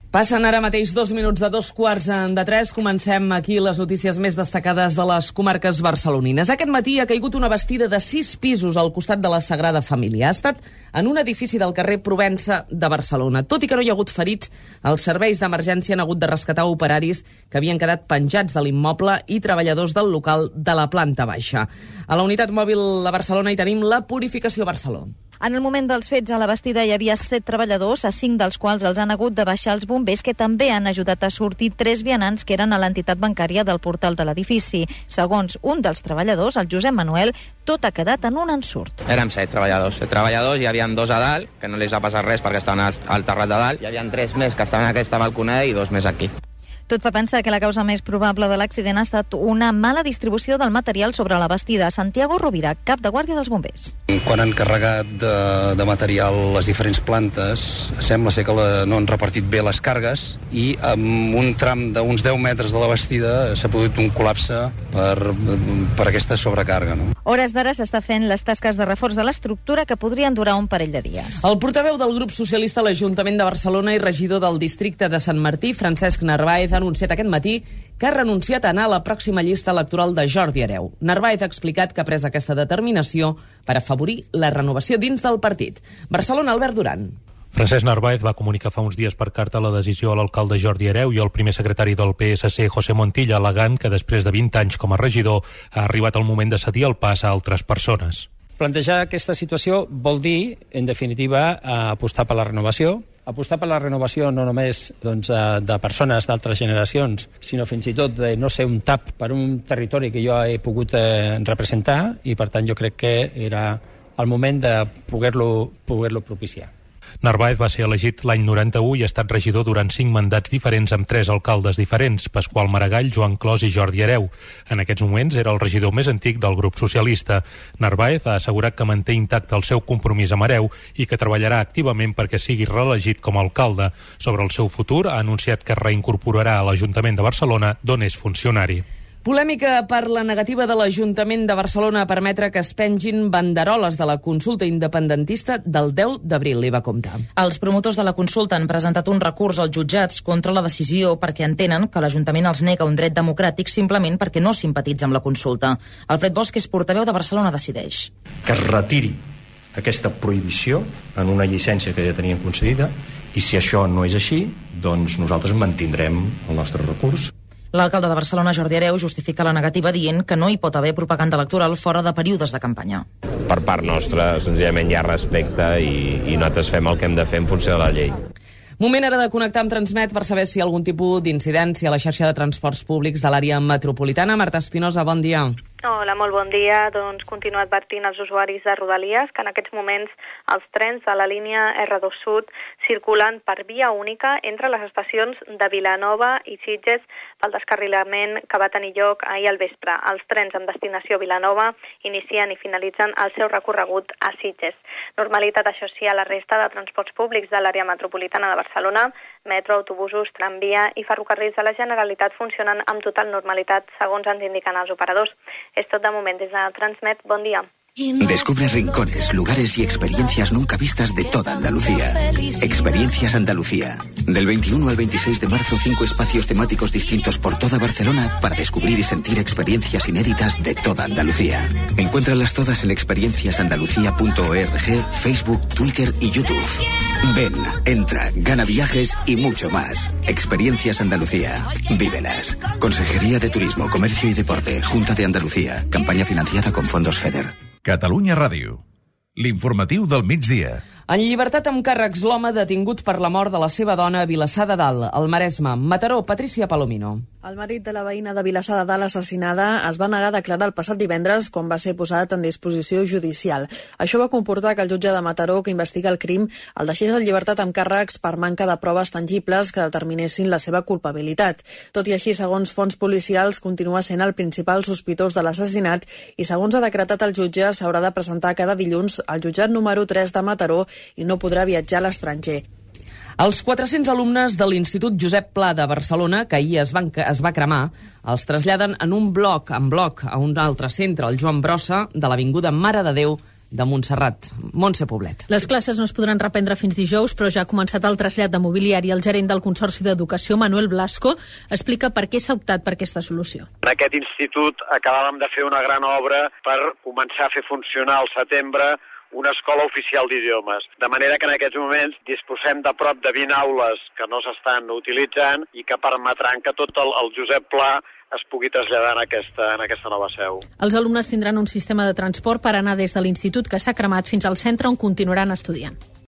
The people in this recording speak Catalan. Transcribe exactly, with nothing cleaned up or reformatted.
Passen ara mateix dos minuts de dos quarts de tres. Comencem aquí les notícies més destacades de les comarques barcelonines. Aquest matí ha caigut una bastida de sis pisos al costat de la Sagrada Família. Ha estat en un edifici del carrer Provença de Barcelona. Tot i que no hi ha hagut ferits, els serveis d'emergència han hagut de rescatar operaris que havien quedat penjats de l'immoble i treballadors del local de la planta baixa. A la unitat mòbil a Barcelona hi tenim la Purificació Barcelona. En el moment dels fets, a la bastida hi havia set treballadors, a cinc dels quals els han hagut de baixar els bombers, que també han ajudat a sortir tres vianants que eren a l'entitat bancària del portal de l'edifici. Segons un dels treballadors, el Josep Manuel, tot ha quedat en un ensurt. Érem set treballadors. Set treballadors, hi havia dos a dalt, que no els ha passat res perquè estaven al terrat de dalt. Hi havia tres més que estaven en aquesta balconada i dos més aquí. Tot fa pensar que la causa més probable de l'accident ha estat una mala distribució del material sobre la bastida. Santiago Rovira, cap de guàrdia dels bombers. Quan han carregat de, de material les diferents plantes, sembla ser que la, no han repartit bé les cargues i amb un tram d'uns deu metres de la bastida s'ha produït un col·lapse per, per aquesta sobrecàrrega. No? Hores d'ara s'està fent les tasques de reforç de l'estructura que podrien durar un parell de dies. El portaveu del grup socialista a l'Ajuntament de Barcelona i regidor del districte de Sant Martí, Francesc Narváez, ha anunciat aquest matí que ha renunciat a anar a la pròxima llista electoral de Jordi Hereu. Narváez ha explicat que ha pres aquesta determinació per afavorir la renovació dins del partit. Barcelona, Albert Duran. Francesc Narváez va comunicar fa uns dies per carta la decisió a l'alcalde Jordi Hereu i al primer secretari del P S C, José Montilla, alegant que després de vint anys com a regidor ha arribat el moment de cedir el pas a altres persones. Plantejar aquesta situació vol dir, en definitiva, apostar per la renovació, apostar per la renovació no només doncs, de persones d'altres generacions, sinó fins i tot de no ser un tap per un territori que jo he pogut eh, representar i, per tant, jo crec que era el moment de poder-lo poder-lo propiciar. Narváez va ser elegit l'any noranta-u i ha estat regidor durant cinc mandats diferents amb tres alcaldes diferents, Pasqual Maragall, Joan Clos i Jordi Hereu. En aquests moments era el regidor més antic del grup socialista. Narváez ha assegurat que manté intacte el seu compromís amb Hereu i que treballarà activament perquè sigui reelegit com a alcalde. Sobre el seu futur ha anunciat que es reincorporarà a l'Ajuntament de Barcelona, d'on és funcionari. Polèmica per la negativa de l'Ajuntament de Barcelona a permetre que es pengin banderoles de la consulta independentista del deu d'abril, li va comptar. Els promotors de la consulta han presentat un recurs als jutjats contra la decisió perquè entenen que l'Ajuntament els nega un dret democràtic simplement perquè no simpatitza amb la consulta. Alfred Bosch és portaveu de Barcelona Decideix. Que es retiri aquesta prohibició en una llicència que ja tenien concedida i si això no és així, doncs nosaltres mantindrem el nostre recurs. L'alcalde de Barcelona, Jordi Hereu, justifica la negativa dient que no hi pot haver propaganda electoral fora de períodes de campanya. Per part nostra, senzillament hi ha respecte i, i nosaltres fem el que hem de fer en funció de la llei. Moment ara de connectar amb Transmet per saber si hi ha algun tipus d'incidència a la xarxa de transports públics de l'àrea metropolitana. Marta Espinosa, bon dia. Hola, molt bon dia. Doncs continuo advertint als usuaris de Rodalies que en aquests moments els trens de la línia erre dos Sud circulen per via única entre les estacions de Vilanova i Sitges pel descarrilament que va tenir lloc ahir al vespre. Els trens amb destinació a Vilanova inicien i finalitzen el seu recorregut a Sitges. Normalitat, això sí, a la resta de transports públics de l'àrea metropolitana de Barcelona, metro, autobusos, tramvia i ferrocarrils de la Generalitat funcionen amb total normalitat, segons ens indiquen els operadors. Es tot de moment des de Transmet. Bon dia. Descubre rincones, lugares y experiencias nunca vistas de toda Andalucía. Experiencias Andalucía. Del veintiuno al veintiséis de marzo, cinco espacios temáticos distintos por toda Barcelona para descubrir y sentir experiencias inéditas de toda Andalucía. Encuéntralas todas en experiencias andalucía punto org, Facebook, Twitter y YouTube. Ven, entra, gana viajes y mucho más. Experiencias Andalucía. Vívelas. Consejería de Turismo, Comercio y Deporte, Junta de Andalucía. Campaña financiada con fondos FEDER. Catalunya Ràdio. L'informatiu del migdia. En llibertat amb càrrecs l'home detingut per la mort de la seva dona a Vilassar de Dalt, al Maresme. Mataró, Patricia Palomino. El marit de la veïna de Vilassar de Dalt assassinada es va negar a declarar el passat divendres quan va ser posat en disposició judicial. Això va comportar que el jutge de Mataró, que investiga el crim, el deixés en llibertat amb càrrecs per manca de proves tangibles que determinessin la seva culpabilitat. Tot i així, segons fonts policials, continua sent el principal sospitós de l'assassinat i, segons ha decretat el jutge, s'haurà de presentar cada dilluns al jutjat número tres de Mataró i no podrà viatjar a l'estranger. Els quatre-cents alumnes de l'Institut Josep Pla de Barcelona, que ahir es, van, es va cremar, els traslladen en un bloc, en bloc a un altre centre, el Joan Brossa, de l'Avinguda Mare de Déu de Montserrat. Montse Poblet. Les classes no es podran reprendre fins dijous, però ja ha començat el trasllat de mobiliari. El gerent del Consorci d'Educació, Manuel Blasco, explica per què s'ha optat per aquesta solució. En aquest institut acabàvem de fer una gran obra per començar a fer funcionar al setembre una escola oficial d'idiomes. De manera que en aquests moments disposem de prop de vint aules que no s'estan utilitzant i que permetran que tot el, el Josep Pla es pugui traslladar en aquesta, en aquesta nova seu. Els alumnes tindran un sistema de transport per anar des de l'institut que s'ha cremat fins al centre on continuaran estudiant.